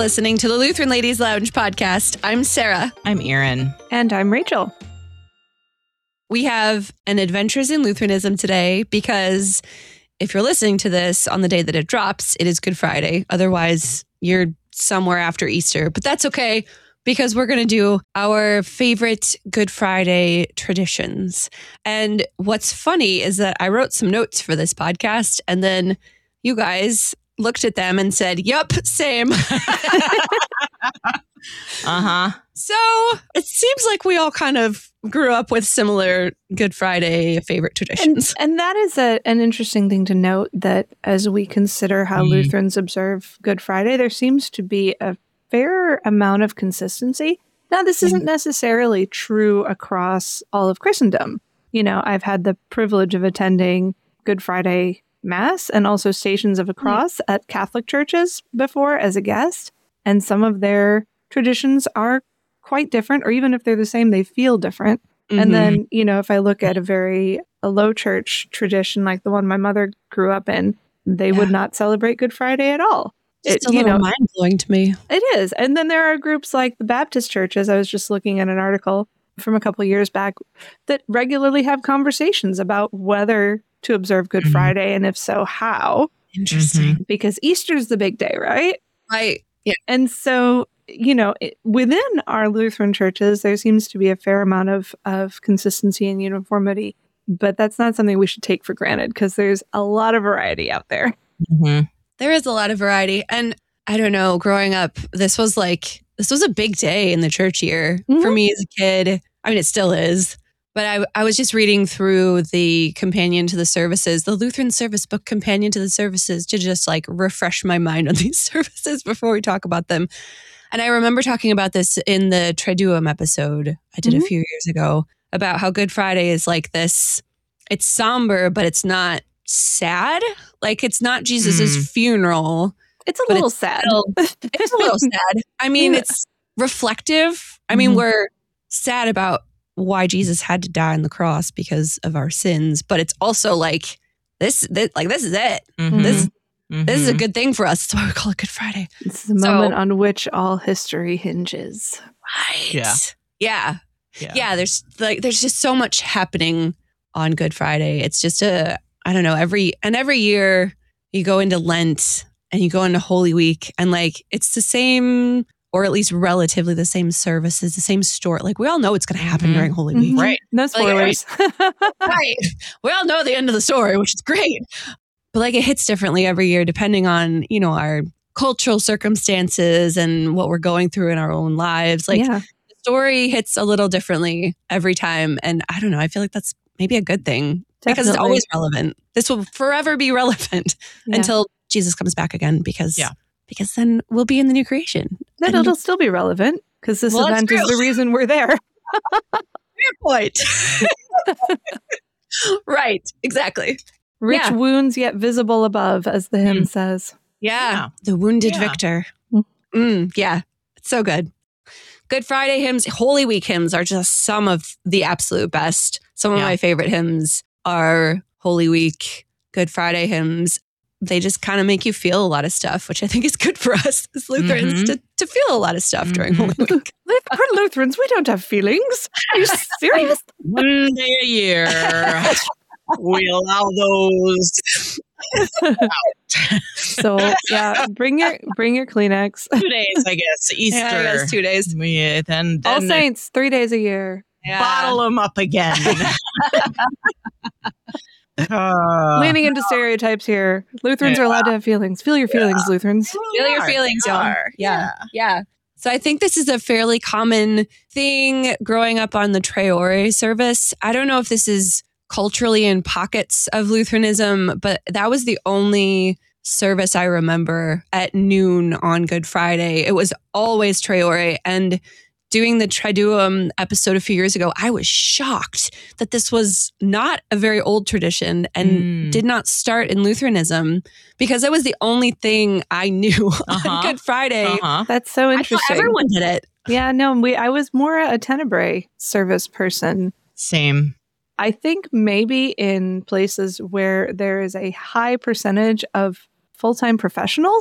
listening to the Lutheran Ladies Lounge podcast. I'm Sarah. I'm Erin. And I'm Rachel. We have an Adventures in Lutheranism today because if you're listening to this on the day that it drops, it is Good Friday. Otherwise, you're somewhere after Easter. But that's okay because we're going to do our favorite Good Friday traditions. And what's funny is that I wrote some notes for this podcast and then you guys looked at them and said, yup, same. So it seems like we all kind of grew up with similar Good Friday favorite traditions. And that is an interesting thing to note, that as we consider how Lutherans observe Good Friday, there seems to be a fair amount of consistency. Now, this isn't necessarily true across all of Christendom. You know, I've had the privilege of attending Good Friday Mass and also Stations of a Cross at Catholic churches before as a guest. And some of their traditions are quite different, or even if they're the same, they feel different. And then, you know, if I look at a low church tradition like the one my mother grew up in, they would not celebrate Good Friday at all. It's a little mind-blowing to me. It is. And then there are groups like the Baptist churches. I was just looking at an article from a couple of years back that regularly have conversations about whether to observe Good Friday, and if so, how. Interesting. Because Easter's the big day, right? Right. Yeah. And so, you know, within our Lutheran churches, there seems to be a fair amount of consistency and uniformity, but that's not something we should take for granted because there's a lot of variety out there. There is a lot of variety. And I don't know, growing up, this was a big day in the church year for me as a kid. I mean, it still is. But I was just reading through the companion to the services, the Lutheran Service Book Companion to the Services, to just like refresh my mind on these services before we talk about them. And I remember talking about this in the Triduum episode I did a few years ago about how Good Friday is like this. It's somber, but it's not sad. Like it's not Jesus's funeral. It's a little sad. It's a little sad. I mean, it's reflective. I mean, we're sad about why Jesus had to die on the cross because of our sins, but it's also like this is it. This is a good thing for us. That's why we call it Good Friday. It's the moment on which all history hinges. Right. Yeah. There's just so much happening on Good Friday. It's just I don't know, every year you go into Lent and you go into Holy Week and like it's the same, or at least relatively the same services, the same story. Like we all know it's going to happen during Holy Week, right? No spoilers. Right. We all know the end of the story, which is great. But like it hits differently every year depending on, you know, our cultural circumstances and what we're going through in our own lives. Like the story hits a little differently every time. And I don't know, I feel like that's maybe a good thing because it's always relevant. This will forever be relevant until Jesus comes back again because then we'll be in the new creation. Then it'll still be relevant because this event is the reason we're there. Good point. Right. Exactly. Rich wounds yet visible above, as the hymn says. Yeah. The wounded victor. Yeah. It's so good. Good Friday hymns, Holy Week hymns are just some of the absolute best. Some of my favorite hymns are Holy Week, Good Friday hymns. They just kind of make you feel a lot of stuff, which I think is good for us as Lutherans to feel a lot of stuff during Holy Week. We're Lutherans. We don't have feelings. Are you serious? One day a year, we allow those out. So bring your Kleenex. 2 days, I guess. Easter. Yeah, I guess 2 days. Then All Saints, 3 days a year. Bottle them up again. Leaning into stereotypes here. Lutherans are allowed to have feelings. Feel your feelings, Lutherans. Feel your feelings, y'all. Yeah. So I think this is a fairly common thing growing up on the Traore service. I don't know if this is culturally in pockets of Lutheranism, but that was the only service I remember at noon on Good Friday. It was always Traore. And doing the Triduum episode a few years ago, I was shocked that this was not a very old tradition and did not start in Lutheranism because it was the only thing I knew on Good Friday. That's so interesting. I thought everyone did it. Yeah, no, I was more a Tenebrae service person. Same. I think maybe in places where there is a high percentage of full-time professionals,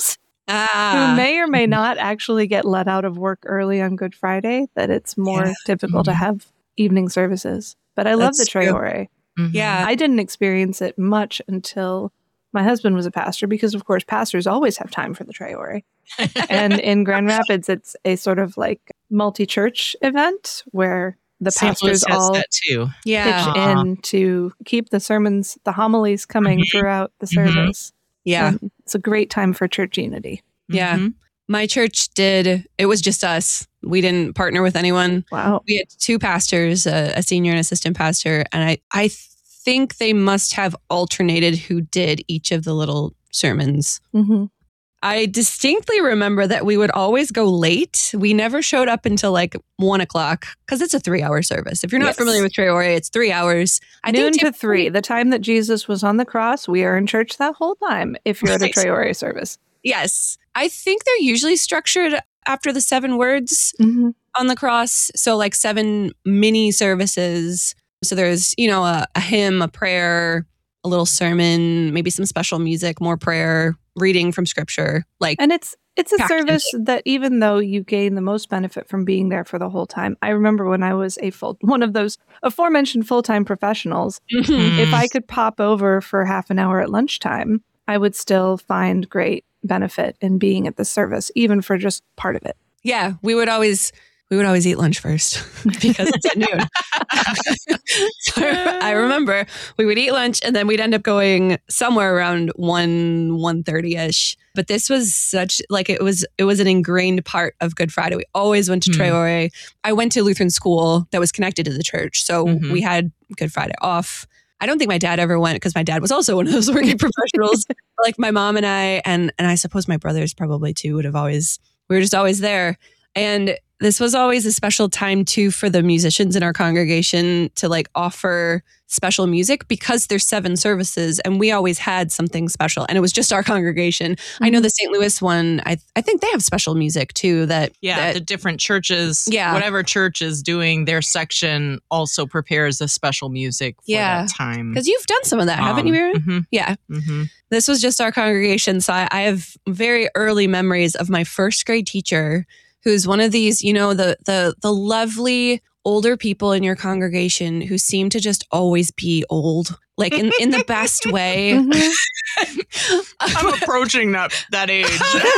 who may or may not actually get let out of work early on Good Friday, that it's more typical to have evening services. But I love the That's true. Traore. Yeah. I didn't experience it much until my husband was a pastor, because of course pastors always have time for the Traore. And in Grand Rapids, it's a sort of like multi-church event where the St. pastors Louis has all that too. Yeah. pitch in to keep the sermons, the homilies coming throughout the service. Yeah. And it's a great time for church unity. Yeah. Mhm. My church did. It was just us. We didn't partner with anyone. Wow. We had two pastors, a senior and assistant pastor. And I think they must have alternated who did each of the little sermons. Mm-hmm. I distinctly remember that we would always go late. We never showed up until like 1 o'clock because it's a 3-hour service. If you're not Yes. familiar with Traore, it's 3 hours. I Noon think to 3, the time that Jesus was on the cross. We are in church that whole time if you're at a Right. Traore service. Yes. I think they're usually structured after the 7 words Mm-hmm. on the cross. So like 7 mini services. So there's, a hymn, a prayer, a little sermon, maybe some special music, more prayer, reading from scripture. Like, And it's a Packed service that even though you gain the most benefit from being there for the whole time. I remember when I was one of those aforementioned full-time professionals, Mhm. if I could pop over for half an hour at lunchtime, I would still find great benefit in being at the service, even for just part of it. Yeah, we would always eat lunch first because it's at noon. So I remember we would eat lunch and then we'd end up going somewhere around 1:30ish. But this was such like it was an ingrained part of Good Friday. We always went to Traore. I went to Lutheran school that was connected to the church, so we had Good Friday off. I don't think my dad ever went because my dad was also one of those working professionals. Like my mom and I, and I suppose my brothers probably too we were just always there. And this was always a special time too for the musicians in our congregation to like offer special music because there's 7 services and we always had something special and it was just our congregation. I know the St. Louis one, I think they have special music too that the different churches, whatever church is doing their section also prepares a special music for that time. Because you've done some of that, haven't you, Miriam? Mhm. Yeah. Mm-hmm. This was just our congregation. So I have very early memories of my first grade teacher who's one of these, the lovely older people in your congregation who seem to just always be old, like in the best way. I'm approaching that age.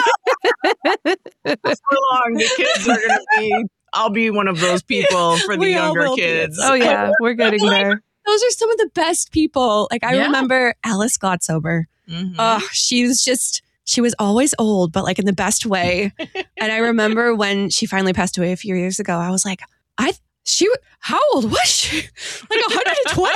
So long, the kids are going to be. I'll be one of those people for the younger kids. Oh yeah, we're getting there. Those are some of the best people. Like I remember Alice Glotsober. Mhm. Oh, she was always old, but like in the best way. And I remember when she finally passed away a few years ago, I was like, how old was she? Like 120?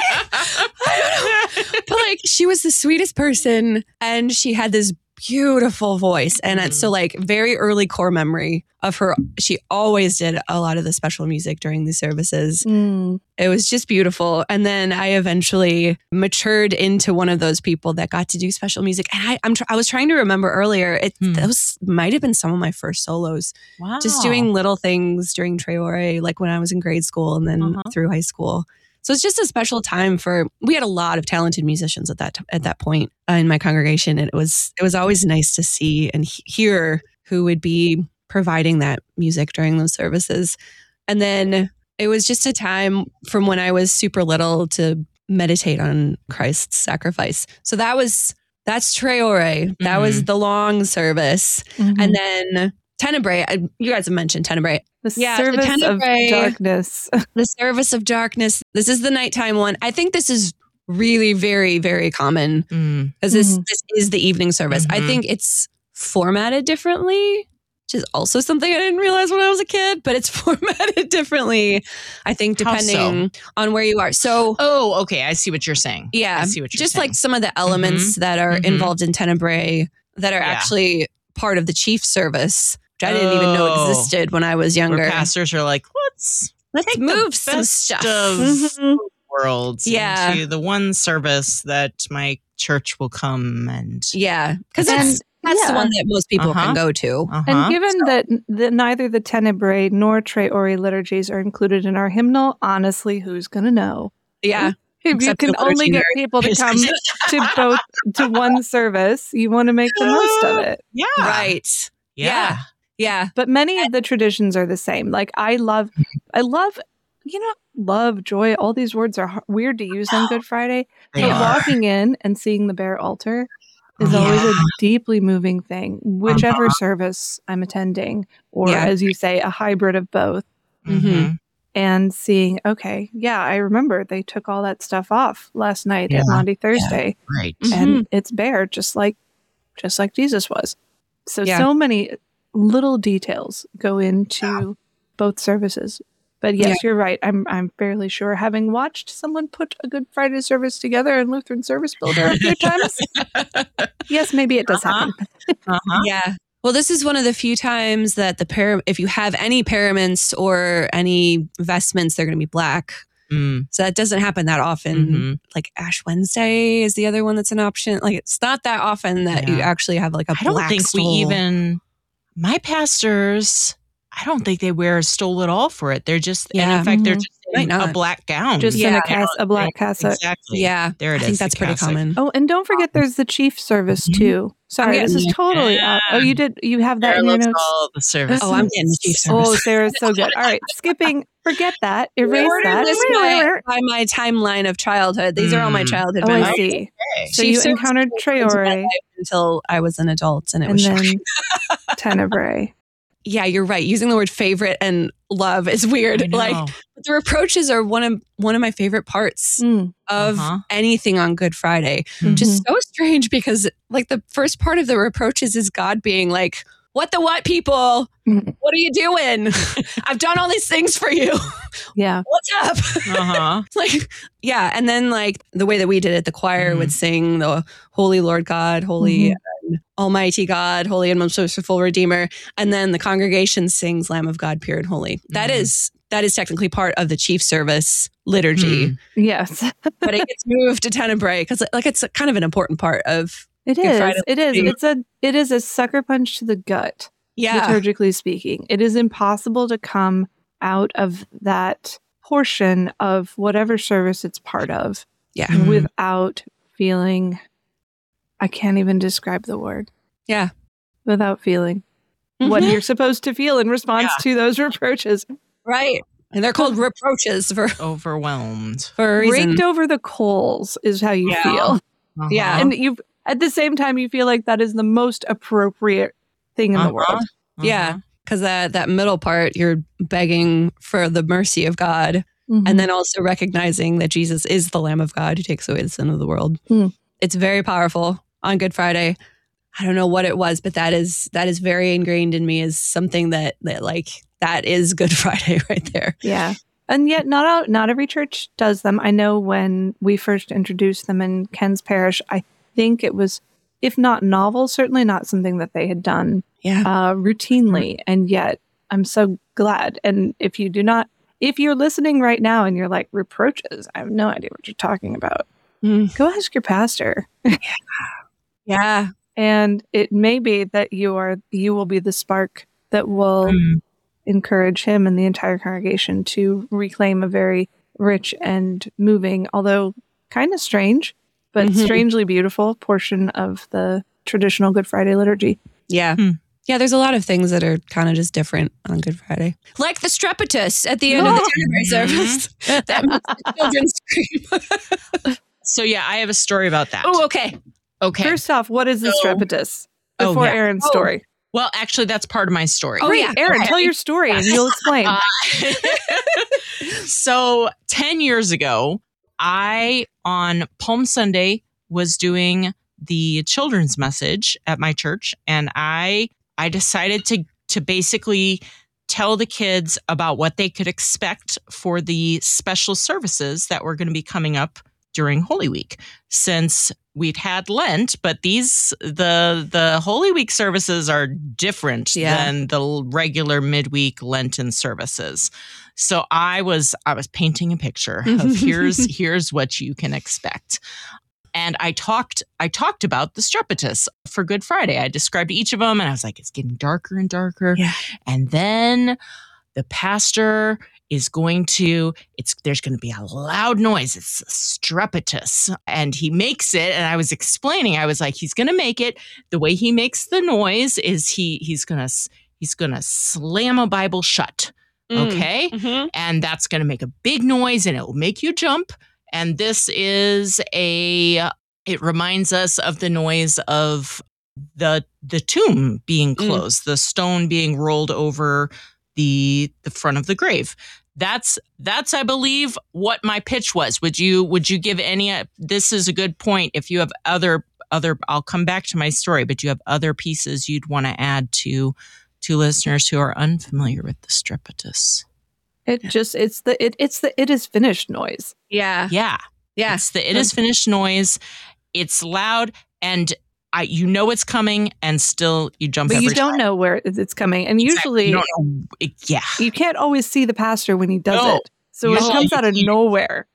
I don't know. But like she was the sweetest person and she had this beautiful voice. And so like very early core memory of her. She always did a lot of the special music during these services. It was just beautiful. And then I eventually matured into one of those people that got to do special music. And I was trying to remember earlier, those might have been some of my first solos. Wow. Just doing little things during Traore, like when I was in grade school and then through high school. So it's just a special time we had a lot of talented musicians at that point in my congregation. And it was always nice to see and hear who would be providing that music during those services. And then it was just a time from when I was super little to meditate on Christ's sacrifice. So that's Traore. That was the long service. And then Tenebrae, you guys have mentioned Tenebrae. The service of darkness. The service of darkness. This is the nighttime one. I think this is really very, very common because this is the evening service. I think it's formatted differently, which is also something I didn't realize when I was a kid, but it's formatted differently, I think, depending on where you are. So, okay. I see what you're saying. Yeah. I see what you're just saying. like some of the elements that are involved in Tenebrae that are actually part of the chief service, which I didn't even know existed when I was younger. Where pastors are like, let's move some stuff of worlds Yeah. into the one service that my church will come and because that's the one that most people can go to. And given that neither the Tenebrae nor Traore liturgies are included in our hymnal, honestly, who's going to know? Yeah. if you can only get people to come to one service, you want to make the most of it. Yeah. Right. Yeah. But many of the traditions are the same. Like I love, love, joy. All these words are weird to use on Good Friday. But walking in and seeing the bare altar is always a deeply moving thing, whichever service I'm attending, or as you say, a hybrid of both. Mm-hmm. And seeing, I remember they took all that stuff off last night at Maundy Thursday. Yeah, right. And it's bare, just like Jesus was. So many little details go into both services. But yes, you're right. I'm fairly sure, having watched someone put a Good Friday service together in Lutheran Service Builder a few times. Yes, maybe it does happen. Yeah. Well, this is one of the few times that if you have any paraments or any vestments, they're going to be black. So that doesn't happen that often. Like Ash Wednesday is the other one that's an option. Like it's not that often that you actually have like a black I don't think stole. My pastors, I don't think they wear a stole at all for it. They're just, and in fact, they're just in a black gown. Just in a black cassock. Exactly. Yeah. There it is. I think that's pretty common. Oh, and don't forget there's the chief service too. Sorry, this is totally out. Oh, you have that in your notes? All the service. Oh, I'm getting the chief service. Oh, Sarah's so good. All right, skipping. Forget that. Erase that. By my timeline of childhood. These are all my childhood memories. I see. Okay. So you encountered Traore until I was an adult, and it was shocking. Tenebrae. Yeah, you're right. Using the word favorite and love is weird. Like the reproaches are one of my favorite parts of anything on Good Friday. Which is so strange because like the first part of the reproaches is God being like, what the what, people? What are you doing? I've done all these things for you. Yeah. What's up? Like, yeah. And then like the way that we did it, the choir would sing the Holy Lord God, Holy and Almighty God, Holy and Most Merciful Redeemer. And then the congregation sings Lamb of God, pure and holy. That is technically part of the chief service liturgy. Yes. But it gets moved to Tenebrae because like it's kind of an important part of It is. It is a sucker punch to the gut. Yeah. Liturgically speaking, it is impossible to come out of that portion of whatever service it's part of. Yeah. Without feeling, I can't even describe the word. Yeah. Without feeling what you're supposed to feel in response to those reproaches. Right. And they're called reproaches for overwhelmed. For a reason. Raked over the coals is how you feel. Yeah. And at the same time, you feel like that is the most appropriate thing in the world. Yeah. Because that middle part, you're begging for the mercy of God. And then also recognizing that Jesus is the Lamb of God who takes away the sin of the world. It's very powerful on Good Friday. I don't know what it was, but that is very ingrained in me as something that is Good Friday right there. Yeah. And yet not every church does them. I know when we first introduced them in Ken's parish, I think it was, if not novel, certainly not something that they had done routinely. And yet I'm so glad. And if you're listening right now and you're like, reproaches, I have no idea what you're talking about. Go ask your pastor. Yeah. And it may be that you will be the spark that will encourage him and the entire congregation to reclaim a very rich and moving, although kind of strange, but strangely beautiful portion of the traditional Good Friday liturgy. Yeah. Yeah, there's a lot of things that are kind of just different on Good Friday. Like the strepitus at the end of the Tenebrae service. That makes the children scream. So yeah, I have a story about that. Oh, okay. First off, what is the strepitus? Before Aaron's story. Well, actually, that's part of my story. Oh, yeah. Aaron, tell your story and you'll explain. So 10 years ago, I, on Palm Sunday, was doing the children's message at my church. And I decided to basically tell the kids about what they could expect for the special services that were going to be coming up during Holy Week, since we'd had Lent, but the Holy Week services are different than the regular midweek Lenten services. So I was painting a picture of here's what you can expect. And I talked about the strepitus for Good Friday. I described each of them and I was like, it's getting darker and darker. Yeah. And then the pastor there's going to be a loud noise. It's strepitus. And he makes it. And I was explaining, I was like, he's going to make it. The way he makes the noise is he's going to slam a Bible shut. Okay. Mm-hmm. And that's going to make a big noise and it will make you jump. And this is it reminds us of the noise of the tomb being closed, the stone being rolled over the front of the grave. That's I believe what my pitch was. Would you give any? This is a good point. If you have other, I'll come back to my story. But you have other pieces you'd want to add to listeners who are unfamiliar with the strepitus. It's the it is finished noise. Yeah. It's the it is finished noise. It's loud and you know it's coming, and still you jump. But every you don't time. know where it's coming, and usually you don't know. You can't always see the pastor when he does it, so Usually it comes out of nowhere.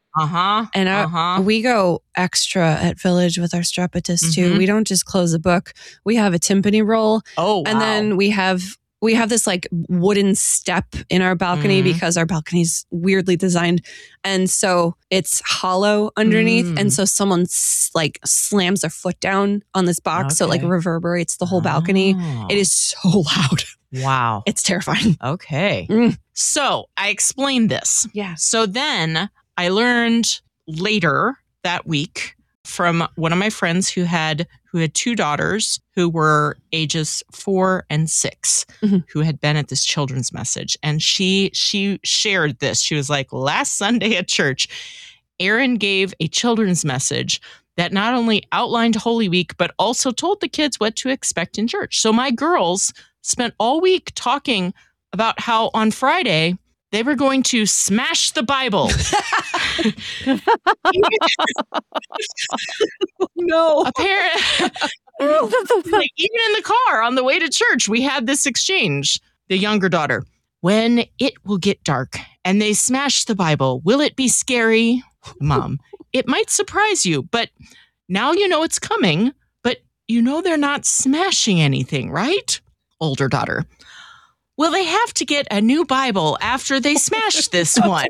And we go extra at Village with our strepitus too. We don't just close a book. We have a timpani roll. Oh, wow. And then we have this like wooden step in our balcony because our balcony's weirdly designed. And so it's hollow underneath. And so someone like slams their foot down on this box. So it like reverberates the whole balcony. It is so loud. Wow. It's terrifying. Okay. So I explained this. Yeah. So then I learned later that week from one of my friends who had two daughters who were ages 4 and 6, who had been at this children's message. And she shared this. She was like, last Sunday at church, Aaron gave a children's message that not only outlined Holy Week, but also told the kids what to expect in church. So my girls spent all week talking about how on Friday they were going to smash the Bible. No. Apparently, like, even in the car on the way to church, we had this exchange. The younger daughter, when it will get dark and they smash the Bible, will it be scary? Mom, it might surprise you, but now you know it's coming, but you know they're not smashing anything, right? Older daughter, will they have to get a new Bible after they smash this one?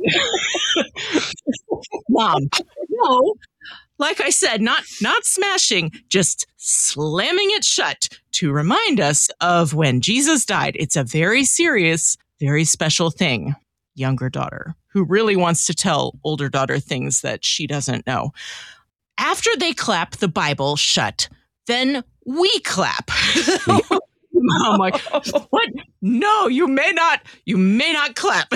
Mom, no. Like I said, not smashing, just slamming it shut to remind us of when Jesus died. It's a very serious, very special thing. Younger daughter, who really wants to tell older daughter things that she doesn't know. After they clap the Bible shut, then we clap. I'm like, what? No, you may not clap.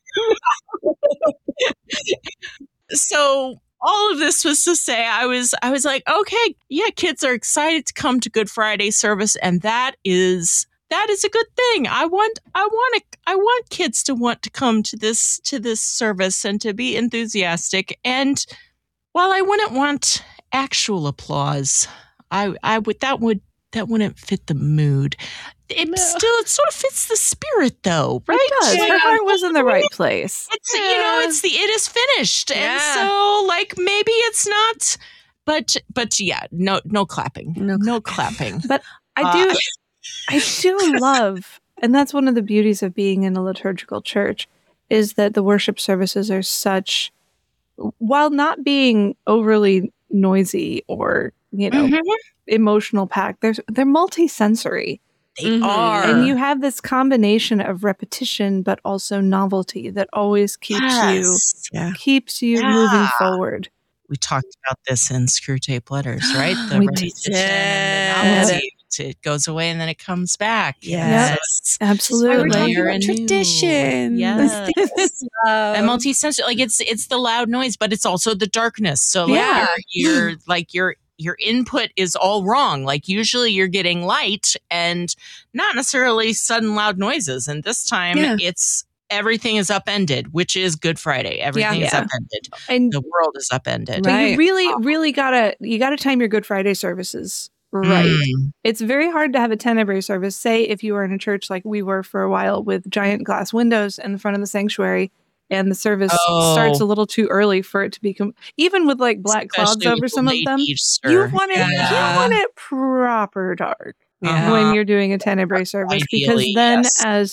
So all of this was to say, I was like, okay, yeah, kids are excited to come to Good Friday service, and that is a good thing. I want kids to want to come to this service and to be enthusiastic. And while I wouldn't want actual applause, that wouldn't fit the mood. It sort of fits the spirit, though, right? It does. Her heart was in the right place. It's it is finished, and so like maybe it's not, but yeah, no clapping, no clapping. But I do love, and that's one of the beauties of being in a liturgical church, is that the worship services are such, while not being overly noisy or emotional packed, they're multi-sensory. They are. And you have this combination of repetition, but also novelty that always keeps you moving forward. We talked about this in Screwtape Letters, right? The We repetition did. and the novelty. It goes away and then it comes back. Yes. Absolutely. We're talking about tradition. Yes. And multi-sensory, like it's the loud noise, but it's also the darkness. So like your input is all wrong. Like usually you're getting light and not necessarily sudden loud noises. And this time it's everything is upended, which is Good Friday. Everything is upended. And the world is upended. But you really gotta time your Good Friday services right. It's very hard to have a tenebrae service. Say if you were in a church like we were for a while with giant glass windows in the front of the sanctuary, and the service starts a little too early for it to be even with like black clouds over some of them. You want it proper dark when you're doing a tenebrae service, because then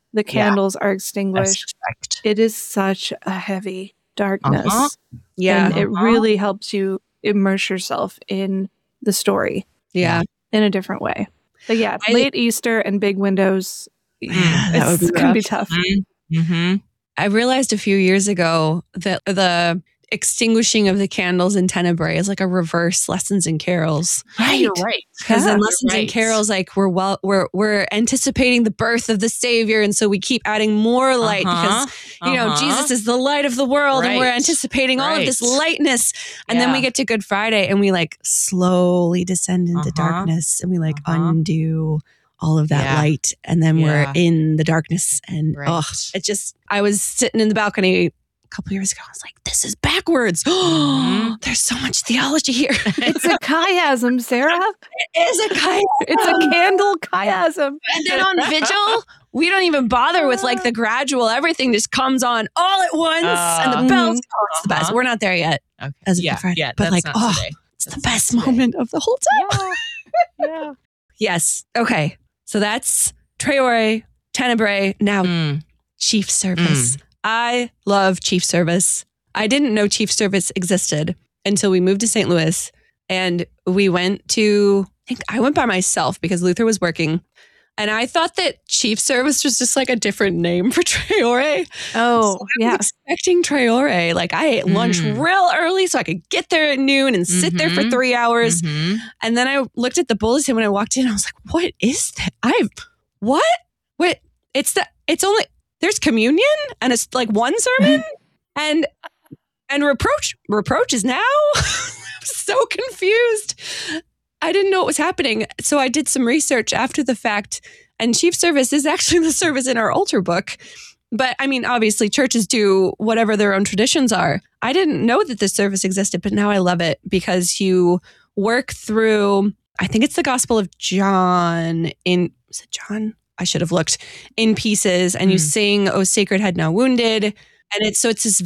the candles are extinguished. Respect. It is such a heavy darkness. Yeah. And it really helps you immerse yourself in the story Yeah. in a different way. But yeah, I- late Easter and big windows, that would it's be going to be rough. tough. Mm-hmm. I realized a few years ago that the extinguishing of the candles in Tenebrae is like a reverse Lessons and Carols. Yeah, you're right. Because Yeah, in you're Lessons and right. Carols, like we're anticipating the birth of the Savior, and so we keep adding more light because Jesus is the light of the world, and we're Right. anticipating all of this Right. lightness. And then we Yeah. get to Good Friday, and we like slowly descend into Uh-huh. darkness, and we like Uh-huh. undo all of that Yeah. light, and then we're Yeah. in the darkness. And Right. it just, I was sitting in the balcony a couple years ago. I was like, this is backwards. Mhm. There's so much theology here. It's a chiasm, Sarah. It is a kind. It's a candle chiasm. And then on Vigil, we don't even bother with like the gradual. Everything just comes on all at once, and the bells. Oh, it's the best. Uh-huh. We're not there yet, Okay. as of Yeah, Good Friday. yeah, but that's like, not today. it's the That's best not today. moment of the whole time. Yeah. Yes. Okay. So that's Traore, Tenebrae. Now Mm. Chief Service. I love Chief Service. I didn't know Chief Service existed until we moved to St. Louis, and we went to, I think I went by myself because Luther was working. And I thought that Chief Service was just like a different name for Traore. Oh, I yeah. was expecting Traore. Like I ate lunch Mm. real early so I could get there at noon and sit there for Mhm. 3 hours. Mhm. And then I looked at the bulletin when I walked in. I was like, what is that? What? Wait, it's only, there's communion and it's like one sermon and reproach is now. I'm so confused. I didn't know what was happening. So I did some research after the fact, and Chief Service is actually the service in our altar book. But I mean, obviously churches do whatever their own traditions are. I didn't know that this service existed, but now I love it because you work through, I think it's the Gospel of John is it John? I should have looked, in pieces, and you sing, "O Sacred Head Now Wounded." And it's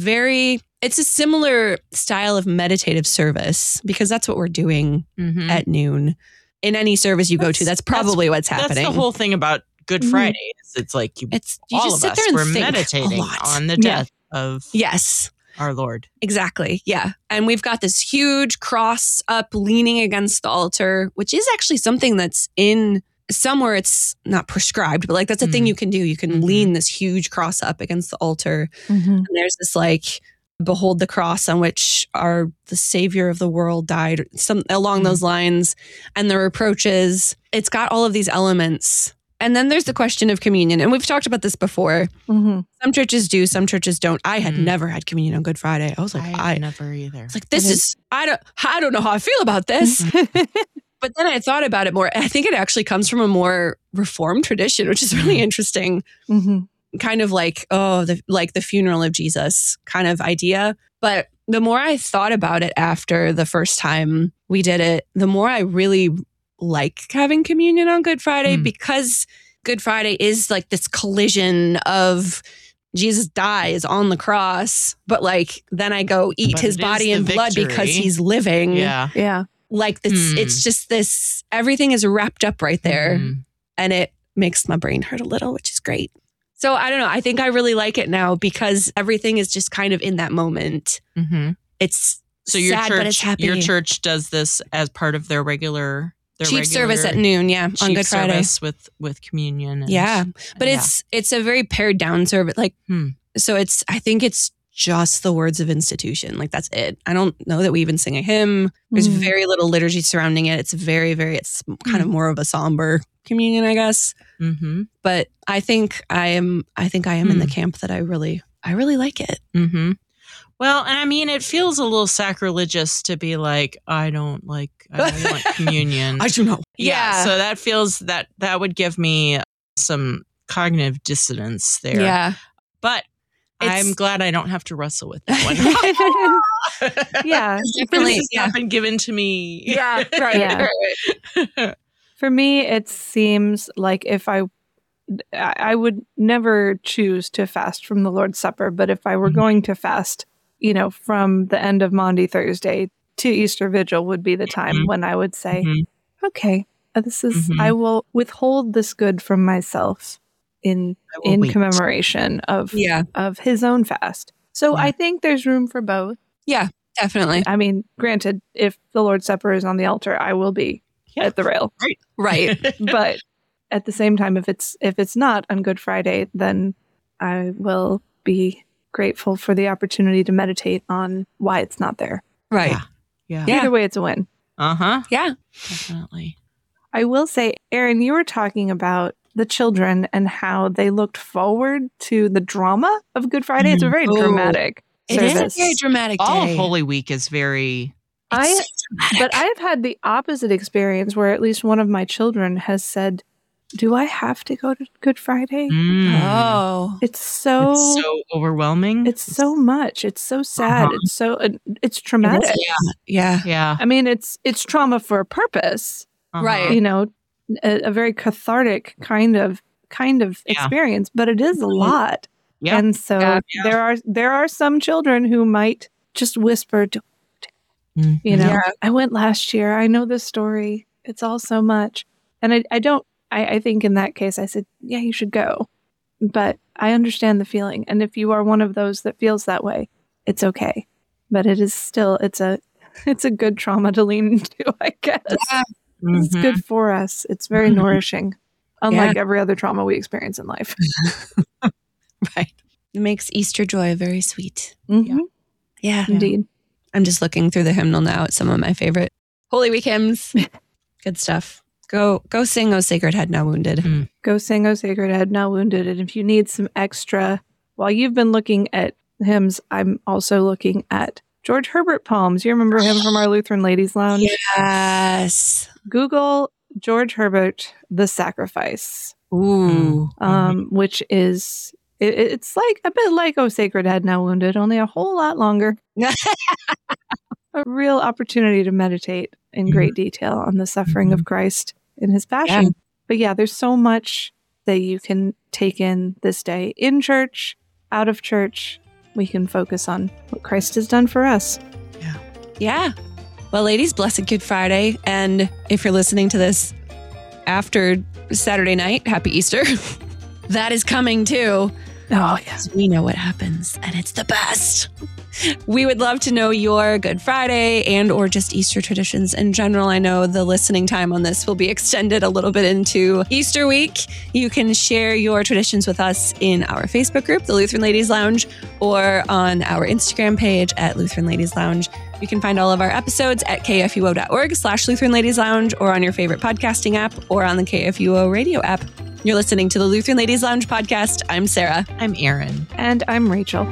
a similar style of meditative service because that's what we're doing Mhm. at noon. In any service you go to, that's probably what's happening. That's the whole thing about Good Mhm. Friday. It's like you You all just of sit us there and were think meditating a lot. on the Yeah. death of Yes, our Lord. exactly. Yeah. And we've got this huge cross up leaning against the altar, which is actually something that's in somewhere, it's not prescribed, but like that's a thing you can do. You can Mhm. lean this huge cross up against the altar. Mhm. And there's this like, behold the cross on which the Savior of the world died, some along those lines. And the reproaches, it's got all of these elements. And then there's the question of communion. And we've talked about this before. Mhm. Some churches do, some churches don't. I had Mhm. never had communion on Good Friday. I was like, I never either. it's like, this is, I don't know how I feel about this. But then I thought about it more. I think it actually comes from a more Reformed tradition, which is really interesting. Mhm. Kind of like, the funeral of Jesus kind of idea. But the more I thought about it after the first time we did it, the more I really like having communion on Good Friday because Good Friday is like this collision of Jesus dies on the cross, but like then I go eat But his it body is and the blood because victory. he's living. Yeah. Yeah. Like it's just this, everything is wrapped up right there, Mhm. and it makes my brain hurt a little, which is great. So I don't know. I think I really like it now because everything is just kind of in that moment. Mhm. It's So your sad, but it's happy. your church does this as part of their regular Chief service at noon, yeah, on Chief Good Friday. service with communion. And, Yeah, but yeah. it's a very pared down service. Like, Hmm. so I think it's just the words of institution. Like that's it. I don't know that we even sing a hymn. There's Mm. very little liturgy surrounding it. It's it's kind of more of a somber communion, I guess. Mm-hmm. But I think I am in the camp that I really like it. Mm-hmm. Well, and I mean, it feels a little sacrilegious to be like, I don't want communion. do know. Yeah. So that feels that would give me some cognitive dissonance there. Yeah. But It's- I'm glad I don't have to wrestle with that one. Yeah. Definitely. This has not been given to me. Yeah. Right. Yeah. right. For me, it seems like if I would never choose to fast from the Lord's Supper, but if I were going to fast, from the end of Maundy Thursday to Easter Vigil would be the time when I would say, Mhm. okay, I will withhold this good from myself in I will wait. commemoration of his own fast. So Yeah. I think there's room for both. Yeah, definitely. I mean, granted, if the Lord's Supper is on the altar, I will be at the rail. Right. But at the same time, if it's not on Good Friday, then I will be grateful for the opportunity to meditate on why it's not there. Right. Yeah. Yeah. Either way, it's a win. Uh-huh. Yeah. Definitely. I will say, Aaron, you were talking about the children and how they looked forward to the drama of Good Friday. It's a very dramatic It service. is a very dramatic day. All of Holy Week is very... But I've had the opposite experience where at least one of my children has said, do I have to go to Good Friday? Oh. It's so overwhelming. It's so much. It's so sad. It's traumatic. Yeah. I mean, it's trauma for a purpose. Right. You know, a very cathartic kind of experience, but it is a lot. Yeah. And so there are some children who might just whisper, you know, I went last year. I know this story. It's all so much. And I think in that case, I said, yeah, you should go. But I understand the feeling. And if you are one of those that feels that way, it's okay. But it is still, it's a good trauma to lean into, I guess. Yeah. It's good for us. It's very nourishing, unlike every other trauma we experience in life. Right. It makes Easter joy very sweet. Mm-hmm. Yeah. Indeed. I'm just looking through the hymnal now at some of my favorite Holy Week hymns. Good stuff. Go sing, O Sacred Head Now Wounded. Go sing, O Sacred Head Now Wounded. And if you need some extra, while you've been looking at hymns, I'm also looking at George Herbert poems. You remember him from our Lutheran Ladies Lounge? Yes. Google George Herbert, The Sacrifice. Ooh. Which is, it's like a bit like O Sacred Head Now Wounded, only a whole lot longer. A real opportunity to meditate in great detail on the suffering of Christ in his passion. Yeah. But yeah, there's so much that you can take in this day in church, out of church. We can focus on what Christ has done for us. Yeah. Well, ladies, blessed Good Friday. And if you're listening to this after Saturday night, happy Easter. That is coming too. Oh, yeah. We know what happens, and it's the best. We would love to know your Good Friday and or just Easter traditions in general. I know the listening time on this will be extended a little bit into Easter week. You can share your traditions with us in our Facebook group, the Lutheran Ladies Lounge, or on our Instagram page at Lutheran Ladies Lounge. You can find all of our episodes at kfuo.org/Lutheran Ladies Lounge or on your favorite podcasting app or on the KFUO radio app. You're listening to the Lutheran Ladies Lounge podcast. I'm Sarah. I'm Aaron. And I'm Rachel.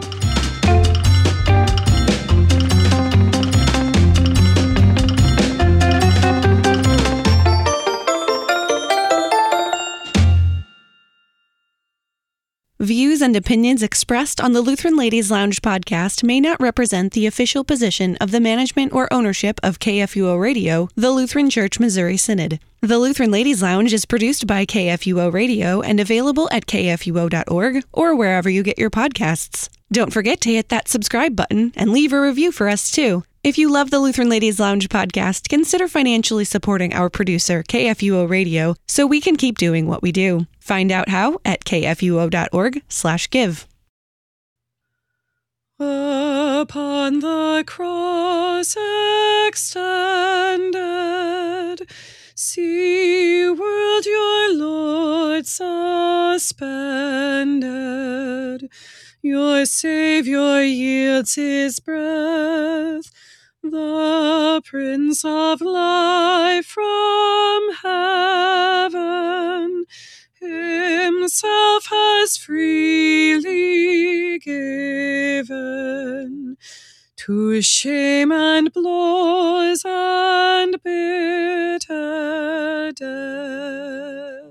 Views and opinions expressed on the Lutheran Ladies Lounge podcast may not represent the official position of the management or ownership of KFUO Radio, the Lutheran Church Missouri Synod. The Lutheran Ladies Lounge is produced by KFUO Radio and available at kfuo.org or wherever you get your podcasts. Don't forget to hit that subscribe button and leave a review for us too. If you love the Lutheran Ladies Lounge podcast, consider financially supporting our producer, KFUO Radio, so we can keep doing what we do. Find out how at kfuo.org/give. Upon the cross extended, see world your Lord suspended. Your Savior yields his breath, the Prince of Life from heaven, himself has freely given to shame and blows and bitter death.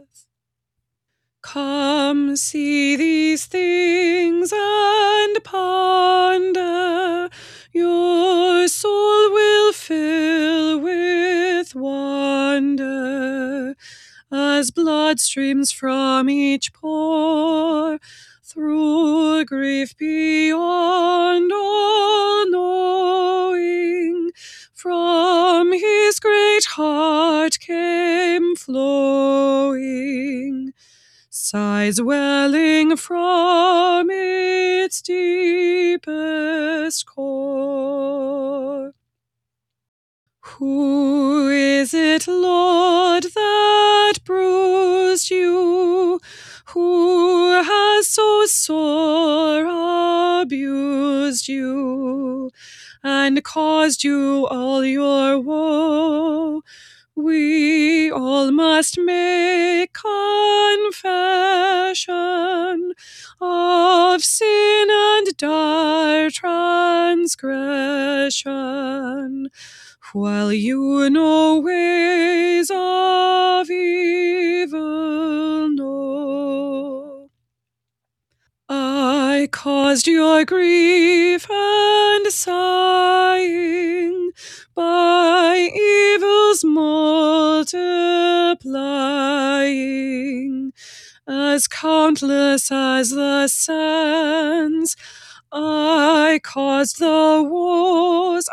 Come, see these things and ponder, your soul will fill with wonder, as blood streams from each pore, through grief beyond all knowing, from his great heart came flowing sighs welling from its deepest core. Who is it, Lord, that bruised you? Who has so sore abused you and caused you all your woe? We all must make confession of sin and dire transgression, while you no ways of evil know. I caused your grief and sighing by evils multiplying, as countless as the sands. I caused the woes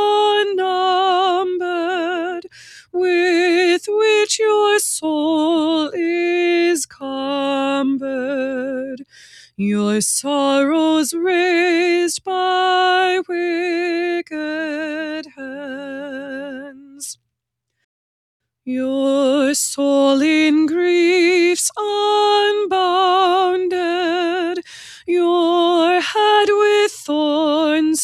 unnumbered with which your soul is cumbered, your sorrows raised by wicked hands. Your soul in griefs unbounded, your head with thorns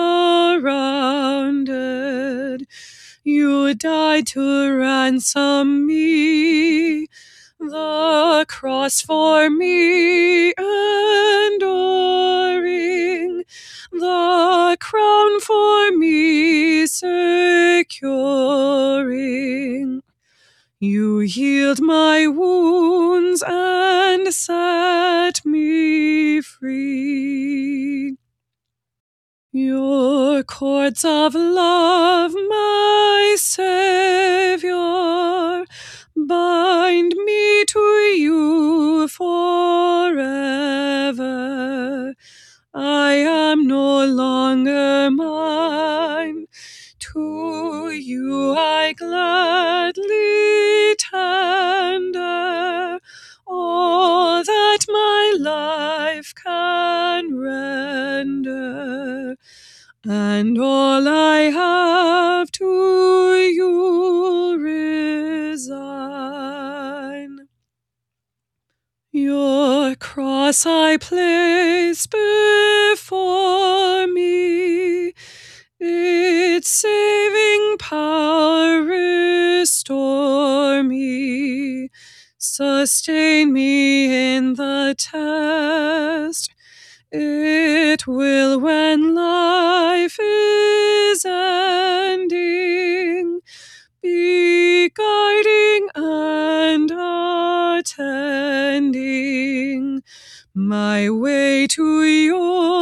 surrounded. You died to ransom me, the cross for me enduring, the crown for me securing. You healed my wounds and set me free. Your cords of love, my Savior, bind me to you forever. I am no longer mine. To you I gladly tender all that my life can render, and all I have to you resign. Your cross I place before me, its saving power restore me, sustain me in the test. It will when life is ending, be guiding and attending my way to your